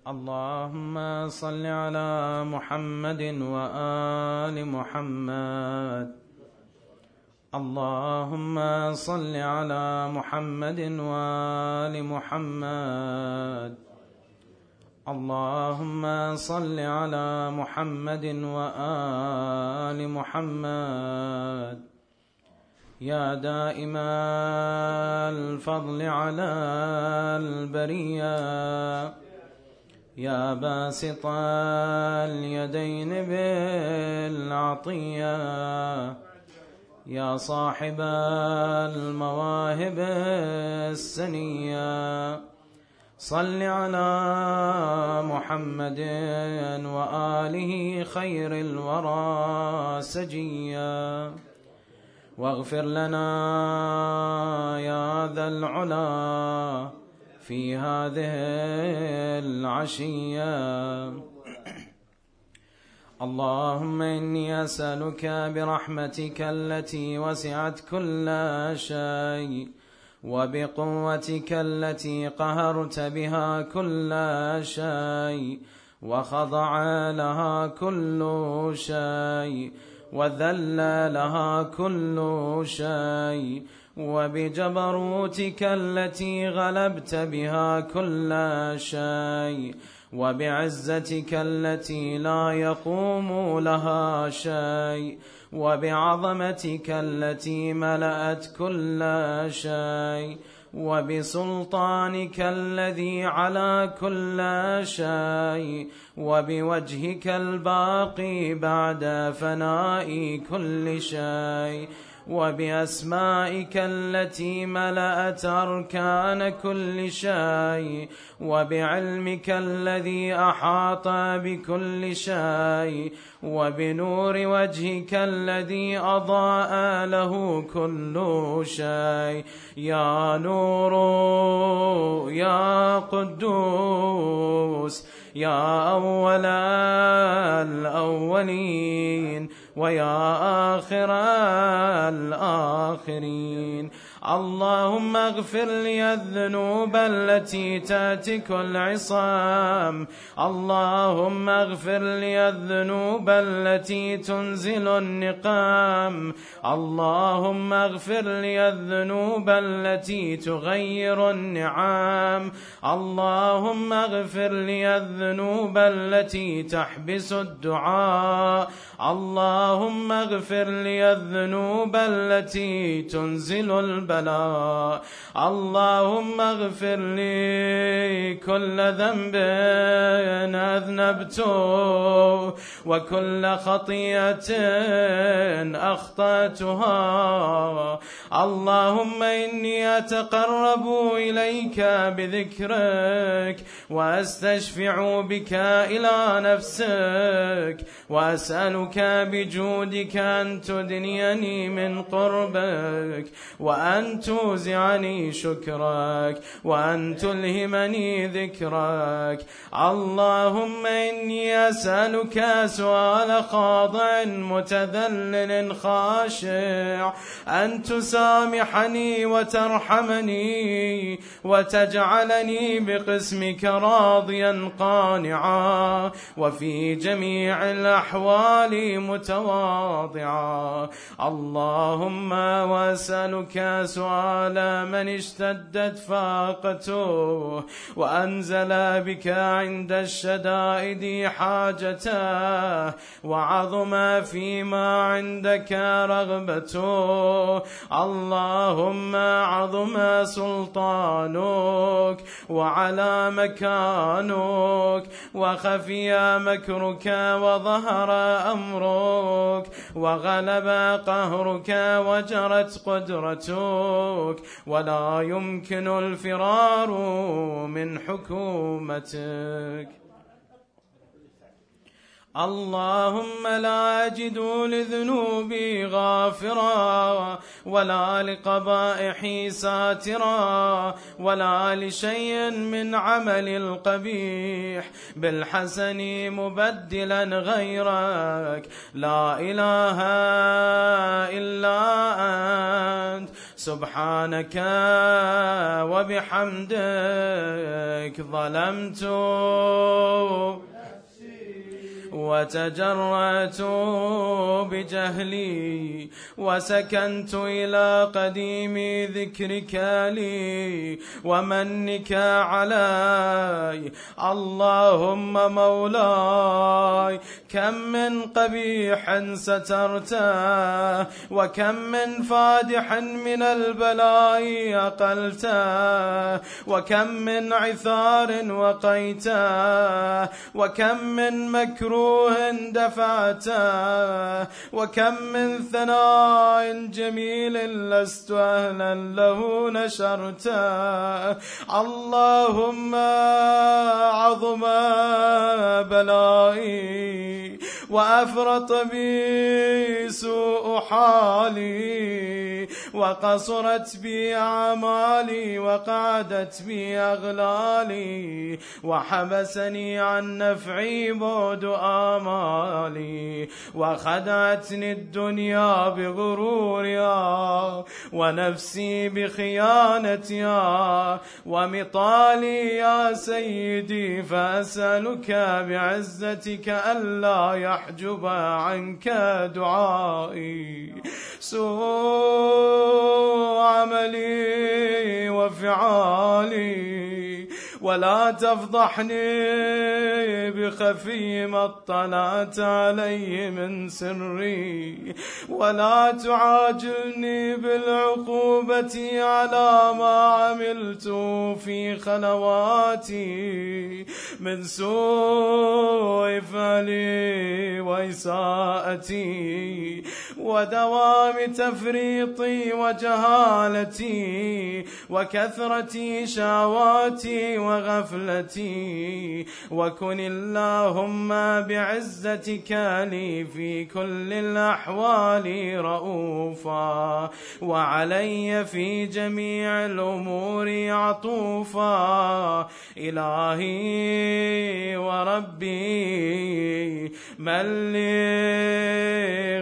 اللهم صل على محمد وآل محمد. اللهم صل على محمد وآل محمد. اللهم صل على محمد وآل محمد. يا دائم الفضل على البرية، يا باسط اليدين بالعطية، يا صاحب المواهب السنية، صل على محمد وآله خير الورى سجيا، واغفر لنا يا ذا العلا في هذه العشية. اللهم إني أسألك برحمتك التي وسعت كل شيء، وبقوتك التي قهرت بها كل شيء، وخضع لها كل شيء، وذل لها كل شيء، وبجبروتك التي غلبت بها كل شيء، وبعزتك التي لا يقوم لها شيء، وبعظمتك التي ملأت كل شيء، وبسلطانك الذي على كل شيء، وبوجهك الباقي بعد فناء كل شيء، وبأسمائك التي ملأت أركان كل شيء، وبعلمك الذي أحاط بكل شيء، وبنور وجهك الذي أضاء له كل شيء. يا نور يا قدوس يا أول الأولين ويا آخر الآخرين، اللهم اغفر لي الذنوب التي تأتك العصام، اللهم اغفر لي الذنوب التي تنزل النقام، اللهم اغفر لي الذنوب التي تغير النعام، اللهم اغفر لي الذنوب التي تحبس الدعاء، اللهم اغفر لي الذنوب التي تنزل البلاء، اللهم اغفر لي كل ذنب أذنبته وكل خطيئة أخطأتها، اللهم إني أتقرب إليك بذكرك وأستشفع بك إلى نفسك، وأسألك بجودك أن تدنيني من قربك، وأن توزعني شكرك، وأن تلهمني ذكرك. اللهم إني أسألك سؤال خاضع متذلل خاشع أن تسامحني وترحمني وتجعلني بقسمك راضيا قانعا، وفي جميع الأحوال متواضعا. اللهم وأسألك سؤال من اشتدت فاقته وأنزل بك عند الشدائد حاجته، وعظم فيما عندك رغبته. اللهم عظم سلطانك وعلى مكانك وخفي مكرك وظهر أمرك وغلب قهرك وجرت قدرتك، ولا يمكن الفرار من حكومتك. اللهم لا أجد لذنوبي غافرا ولا لقبائحي ساترا ولا لشيء من عمل القبيح بالحسن مبدلا غيرك. لا إله إلا أنت سبحانك وبحمدك ظلمت وتجرأت بجهلي وسكنت إلى قديم ذكرك لي ومنك علي. اللهم مولاي كم من قبيح سترته وكم من فادح من البلاء أقلته وكم من عثار وقيته وكم من مكروه دفعته وكم من ثناء جميل لست أهلا له نشرته. اللهم عظم بلائي وأفرط بي سوء حالي وقصرت بي أعمالي وقعدت بي أغلالي وحبسني عن نفعي بعد آمالي وخدعتني الدنيا بغرورها ونفسي بخيانتها ومطالي يا سيدي. فأسألك بعزتك ألا يحجب عنك دعائي سوء عملي وفعالي ولا تفضحني بخفي ما اطلعت عليه من سري ولا تعاجلني بالعقوبة على ما عملت في خلواتي من سوء فعلي وإساءتي ودوام تفريطي وجهالتي وكثرة شهواتي وغفلتي. وكن اللهم بعزتك لي في كل الأحوال رؤوفا وعلي في جميع الأمور عطوفا. إلهي وربي من لي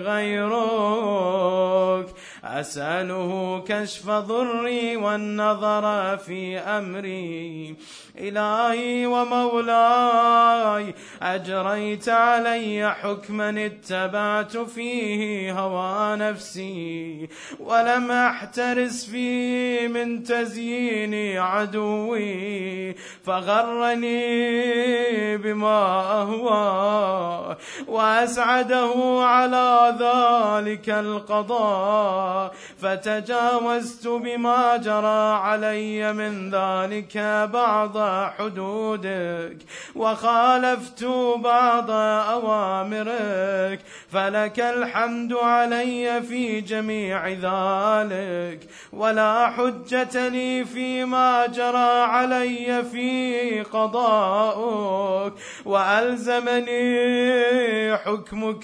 غيرك أسأله كشف ضري والنظر في أمري. إلهي ومولاي أجريت علي حكما اتبعت فيه هوى نفسي ولم أحترس فيه من تزيين عدوي فغرني بما أهوى وأسعده على ذلك القضاء فتجاوزت بما جرى علي من ذلك بعض حدودك وخالفت بعض أوامرك فلك الحمد علي في جميع ذلك ولا حجة لي فيما جرى علي في قضاؤك وألزمني حكمك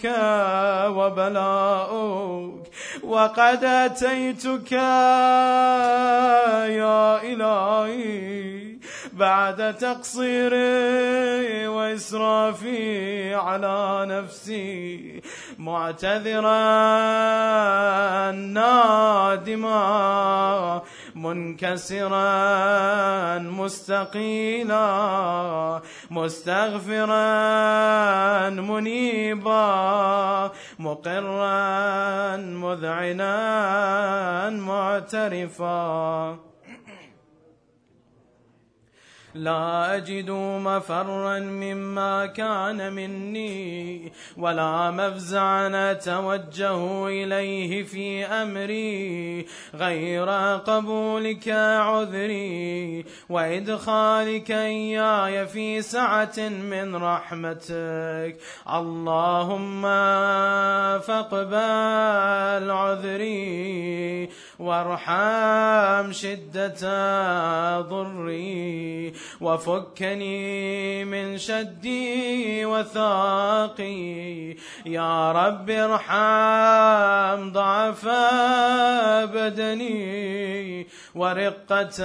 وبلاؤك. وقد أتيتك يا إلهي بعد تقصيري وإسرافي على نفسي معتذرا نادما منكسرا مستقيلا مستغفرا منيبا مقرا مذعنا معترفا. لا أجد مفرا مما كان مني ولا مفزعا أتوجه إليه في أمري غير قبولك عذري وإدخالك إياي في سعة من رحمتك. اللهم فاقبل عذري وارحم شدة ضري، وفكني من شدي وثاقي. يا رب ارحم ضعف بدني، ورقة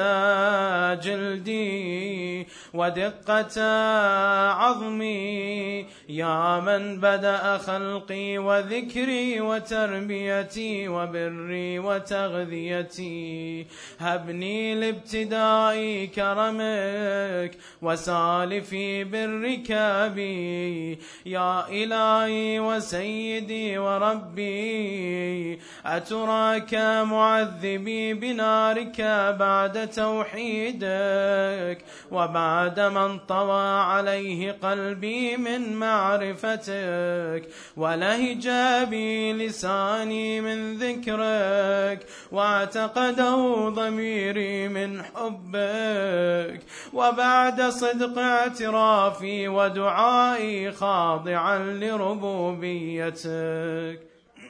جلدي، ودقة عظمي. يا من بدأ خلقي وذكري وتربيتي وبري وتغذيتي، هبني لابتداء كرمك وسالفي برك بي. يا إلهي وسيدي وربي، أتراك معذبي بنارك بعد توحيدك، وبعد ما انطوى عليه قلبي من معرفتك، ولهج بي لساني من ذكرك، واعتقده ضميري من حبك، وبعد صدق اعترافي ودعائي خاضعا لربوبيتك.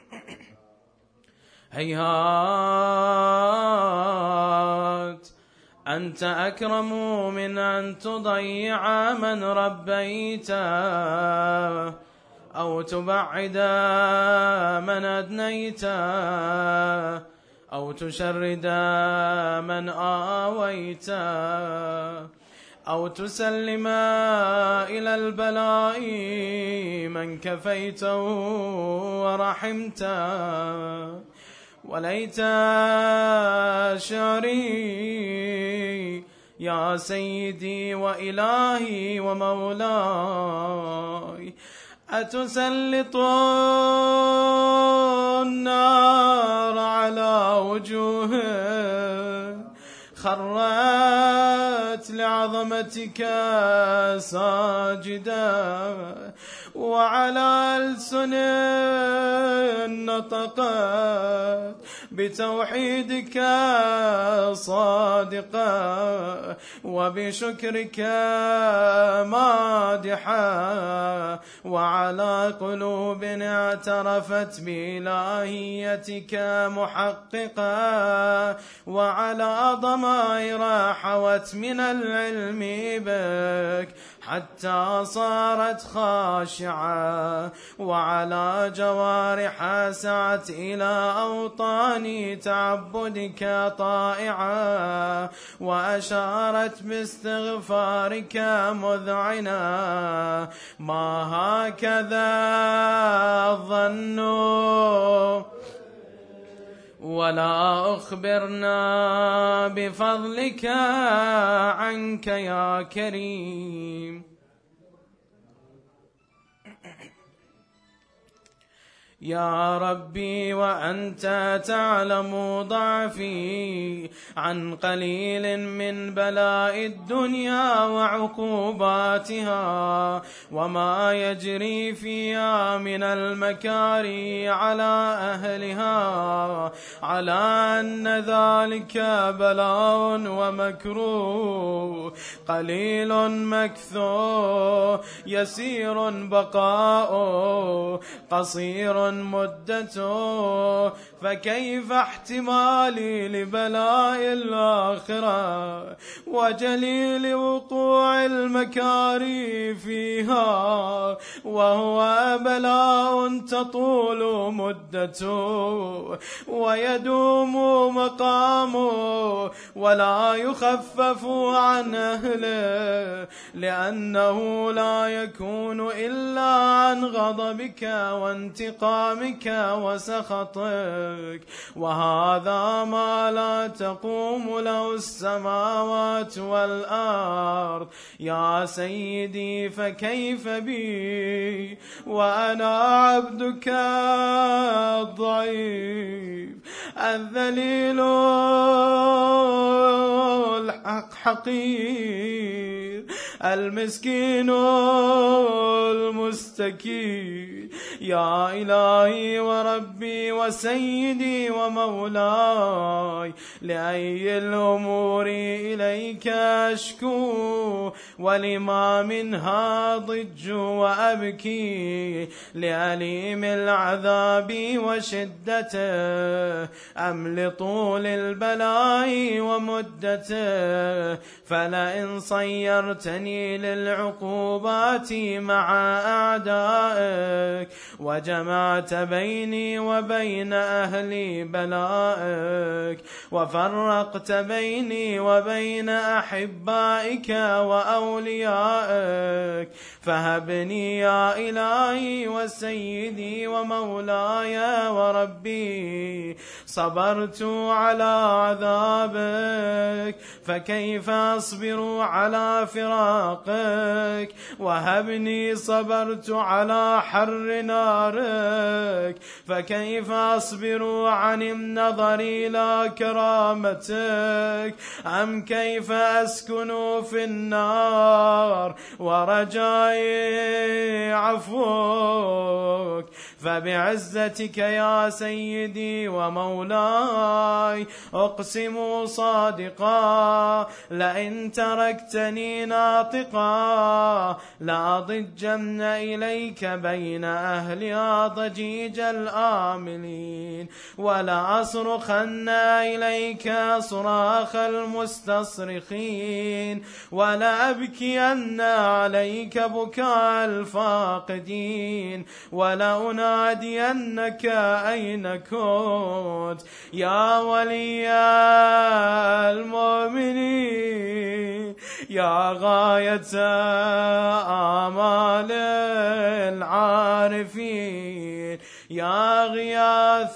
هيهات، أنت أكرم من أن تضيع من ربيته، أو تبعد من أدنيته، أو تشرد من آويته، أو تسلم إلى البلاء من كفيته ورحمته. وليت شعري يا سيدي وإلهي ومولاي، أتسلط النار على وجوه خرت لعظمتك ساجدة، وعلى ألسن نطقت بتوحيدك صادقة، وبشكرك مادحة، وعلى قلوب اعترفت بإلهيتك محققة، وعلى ضمائر حوت من العلم بك حتى صارت خاشعة، وعلى جوارح سعت إلى أوطان تعبدك طائعة، وأشارت باستغفارك مذعنة. ما هكذا الظن ولا أخبرنا بفضلك عنك يا كريم. يا ربي وأنت تعلم ضعفي عن قليل من بلاء الدنيا وعقوباتها، وما يجري فيها من المكاري على أهلها، على أن ذلك بلاء ومكروه، قليل مكثور، يسير بقاؤه، قصير مدته. فكيف احتمالي لبلاء الآخرة وجليل وقوع المكاري فيها، وهو بلاء تطول مدته ويدوم مقامه، ولا يخفف عن أهله، لأنه لا يكون إلا عن غضبك وانتقامك وسخطك، وهذا ما لا تقوم له السماوات والأرض. يا سيدي فكيف بي وأنا عبدك الضعيف الذليل الحقير المسكين المستكين. يا إلهي وربي وسيدي ومولاي، لأي الأمور إليك أشكو، ولما منها ضج وأبكي، لأليم العذاب وشدته أم لطول البلاء ومدته. فلئن صيرتني للعقوبات مع أعدائك، وجمعت بيني وبين أهل بلائك، وفرقت بيني وبين أحبائك وأوليائك، فهبني يا إلهي وسيدي ومولاي وربي. صبرت على عذابك، فكيف أصبر على فراقك؟ وهبني صبرت على حر نارك، فكيف أصبر عن النظر إلى كرامتك؟ أم كيف أسكن في النار ورجائي عفوك؟ فبعزتك يا سيدي ومولاي أقسم صادقا، لئن تركتني ناطقا لأضجن إليك بين أهلها ضجيج الآملين، ولأصرخن إليك صراخ المستصرخين، ولأبكين عليك بكاء الفاقدين، ولأنادينك أين كنت يا ولي المؤمنين، يا غاية آمال العارفين، يا غياث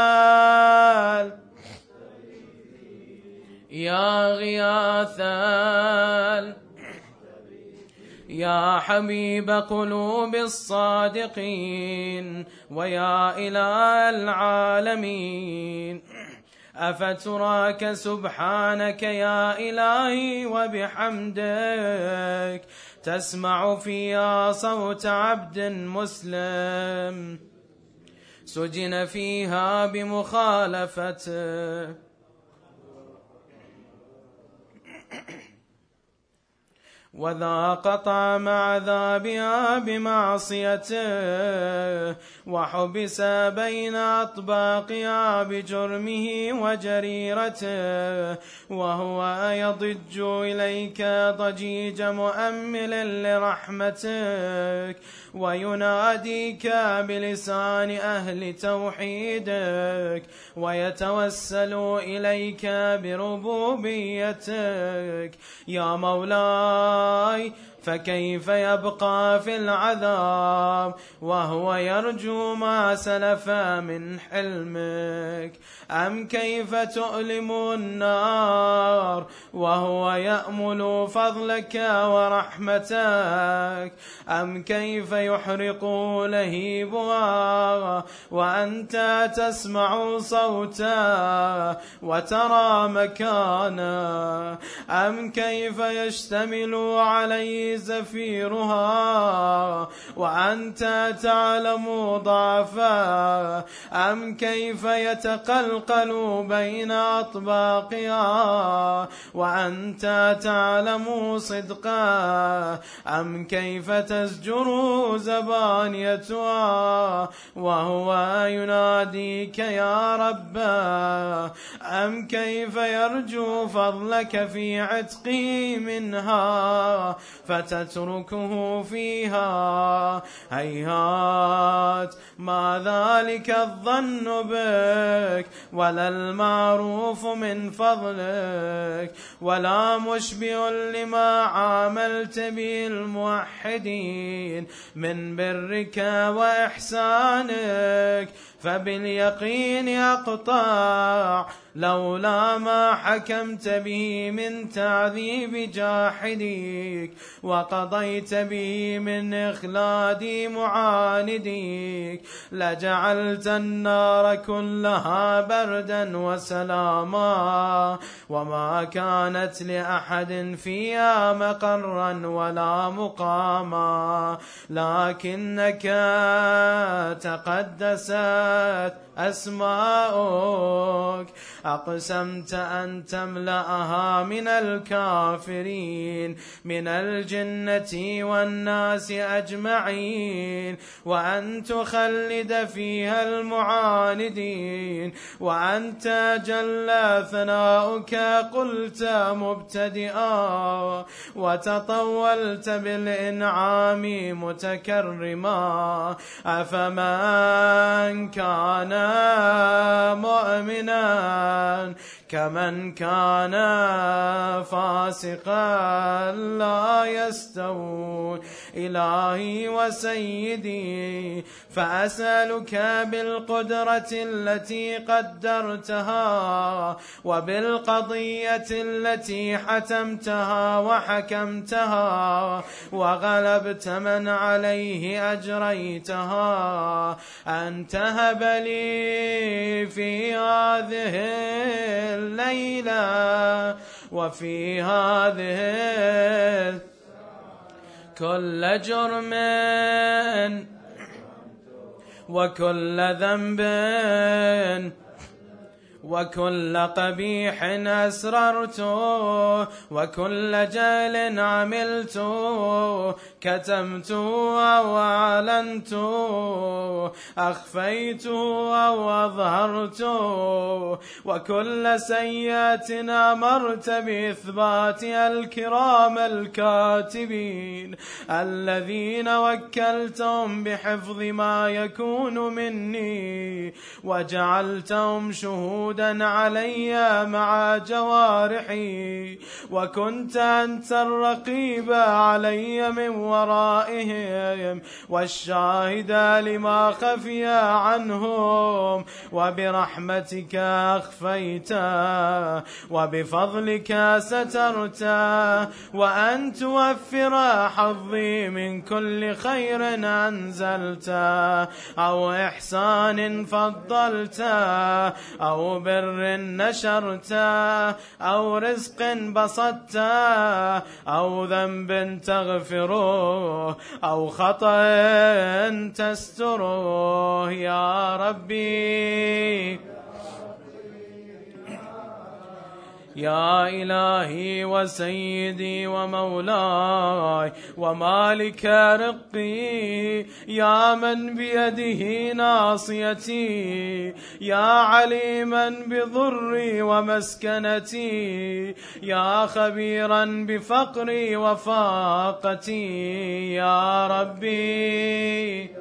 يا حبيب قلوب الصادقين، ويا إله العالمين. أفتراك سبحانك يا إلهي وبحمدك تسمع فيها صوت عبد مسلم سجن فيها بمخالفته، وذاق طعم عذابها بمعصيته، وحبس بين أطباقها بجرمه وجريرته، وهو يضج إليك ضجيج مؤمل لرحمتك، ويناديك بلسان أهل توحيدك، ويتوسل إليك بربوبيتك. يا مولاي فكيف يبقى في العذاب وهو يرجو ما سلف من حلمك؟ أم كيف تؤلم النار وهو يأمل فضلك ورحمتك؟ أم كيف يحرق لهيبها وأنت تسمع صوتا وترى مكانا؟ أم كيف يشتمل عليه زفيرها وأنت تعلم ضعفا؟ أم كيف يتقلقل بين أطباقها وأنت تعلم صدقا؟ أم كيف تزجر زبانيتها وهو يناديك يا رب؟ أم كيف يرجو فضلك في عتقه منها فتتركه فيها؟ هيهات ما ذلك الظن بك، ولا المعروف من فضلك، ولا مشبه لما عاملت به الموحدين من برك وإحسانك. فباليقين أقطع لولا ما حكمت به من تعذيب جاحديك وقضيت به من إخلاد معانديك لجعلت النار كلها بردا وسلاما وما كانت لأحد فيها مقرا ولا مقاما لكنك تقدست أسماؤك أقسمت أن تملأها من الكافرين من الجنة والناس أجمعين وأن تخلد فيها المعاندين وأنت جل ثناؤك قلت مبتدئا وتطولت بالإنعام متكرما أفمن كان مؤمنا كمن كان فاسقا لا يستوون إلهي وسيدي فأسألك بالقدرة التي قدرتها وبالقضية التي حتمتها وحكمتها وغلبت من عليه أجريتها أن تهب لي في هذه الليلة وفي هذه كل جرم وكل ذنب وكل قبيح أسررت وكل جهل عملت كتمت أو أعلنت أخفيت أو أظهرت وكل سيئة أمرت بإثباتها الكرام الكاتبين الذين وكلتهم بحفظ ما يكون مني وجعلتهم شهودا علي مع جوارحي وكنت أنت الرقيب علي من ورائهم والشاهد لما خفي عنهم وبرحمتك أخفيت وبفضلك سترت وأن توفر حظي من كل خير أنزلت أو إحسان فضلت أو بر نشرت أو رزق بسطت أو ذنب تغفره أو خطأ تستره يا ربي يا إلهي وسيدي ومولاي ومالك رقي يا من بيده ناصيتي يا عليما بضري ومسكنتي يا خبيرا بفقري وفاقتي يا ربي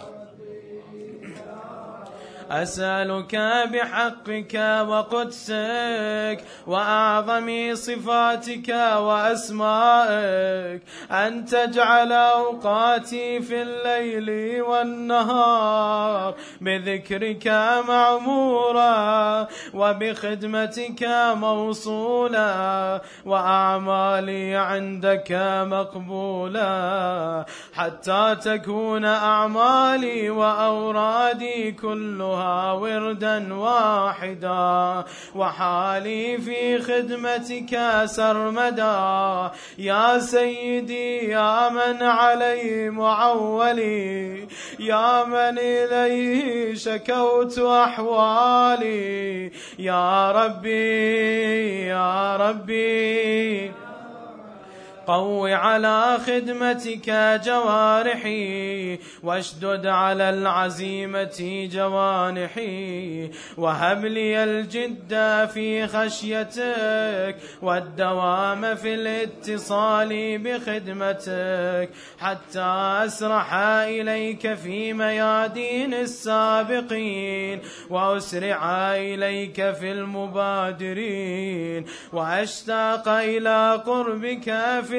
أسألك بحقك وقدسك وأعظم صفاتك وأسمائك أن تجعل أوقاتي في الليل والنهار بذكرك معمورا وبخدمتك موصولا وأعمالي عندك مقبولا حتى تكون أعمالي وأورادي كلها وردا واحدا وحالي في خدمتك سرمدا يا سيدي يا من علي معولي يا من إليه شكوت أحوالي يا ربي يا ربي قو على خدمتك جوارحي واشدد على العزيمة جوانحي وهب لي الجد في خشيتك والدوام في الاتصال بخدمتك حتى أسرح إليك في ميادين السابقين وأسرع إليك في المبادرين وأشتاق إلى قربك في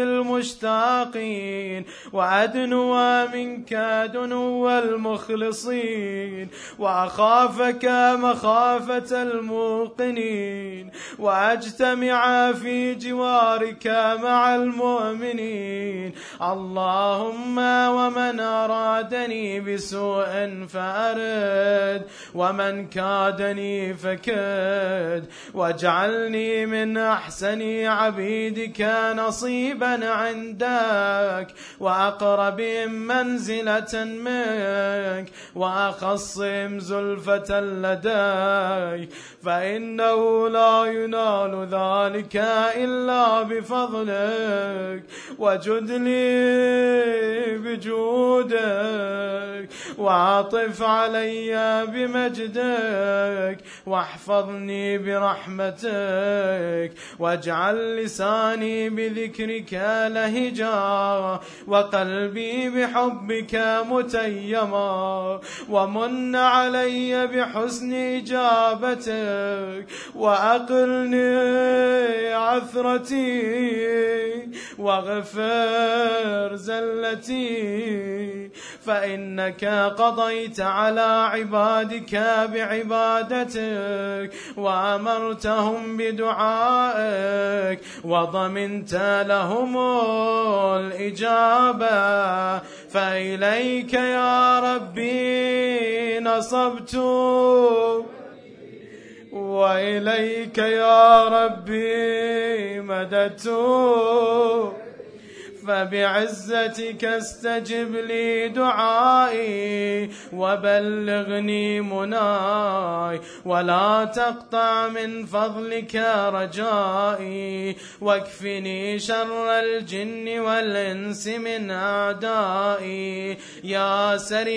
المشتاقين وأدنو منك دنو المخلصين وأخافك مخافة الموقنين وأجتمع في جوارك مع المؤمنين. اللهم ومن أرادني بسوء فأرد ومن كادني فكد واجعلني من أحسن عبيدك نصيبا عندك وأقربهم منزلة منك وأخصهم زلفة لديك فإنه لا ينال ذلك إلا بفضلك وجد لي بجودك وعطف علي بمجدك واحفظني برحمتك واجعل لساني بذكرك لهجا وقلبي بحبك متيما ومن علي بحسن إجابتك وأقلني عثرتي واغفر زلتي فإنك قضيت على عبادك بعبادتك وأمرتهم بدعائك وضمنت لهم الإجابة فإليك يا ربي نصبت وإليك يا ربي مددت فبعزتك استجب لي دعائي وبلغني مناي ولا تقطع من فضلك رجائي واكفني شر الجن والإنس من أعدائي يا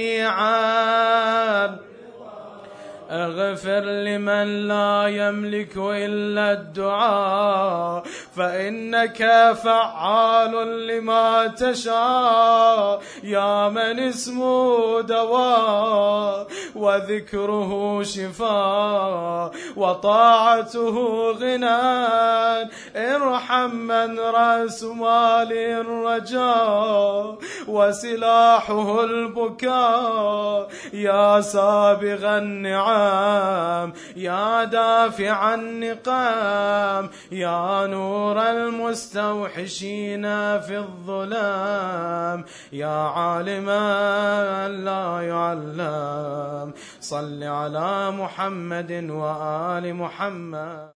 سريعا اغفر لمن لا يملك إلا الدعاء فإنك فعال لما تشاء يا من اسمه دواء وذكره شفاء وطاعته غنى ارحم من رأس مال الرجاء وسلاحه البكاء يا سابغ النعم يا دافع النقام يا نور المستوحشين في الظلام يا عالما لا يعلم صل على محمد وآل محمد.